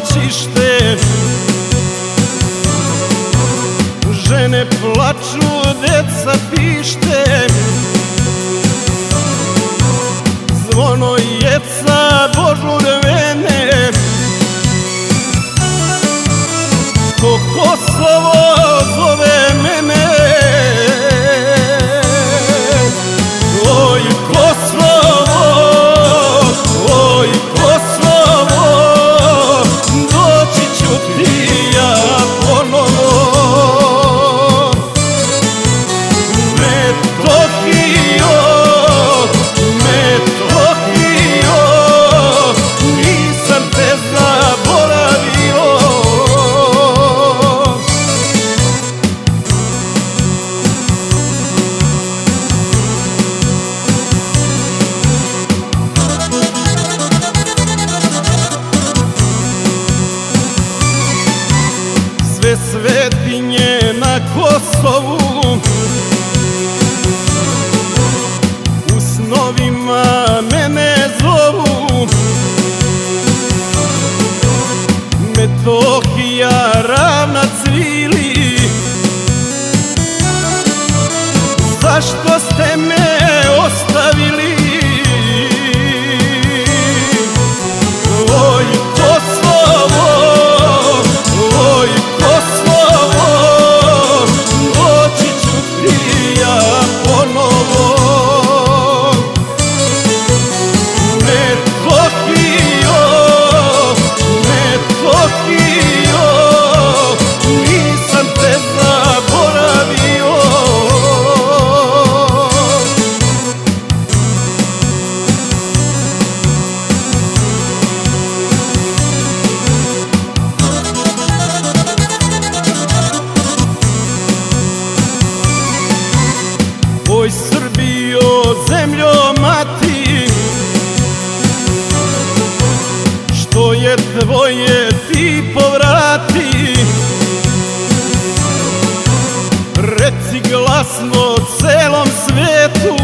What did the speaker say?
utočište. Žene plaču, deca pište, zvono jeca, božur vene. Ko Kosovo zove mene, oj Kosovo, oj Kosovo, doći ću ti ja ponovo. Metohio, Metohio, nisam te zaboravio. Sve svetinje na Kosovu u snovima mene zovu. Metohija ravna cvili, zašto ste me ostavili? Oj Kosovo, oj Kosovo, doći ću ti ja ponovo. Metohio, Metohio, nisam te zaboravio. Oj Srbijo, zemljo mati, što je tvoje ti povrati. Reci glasno celom svetu,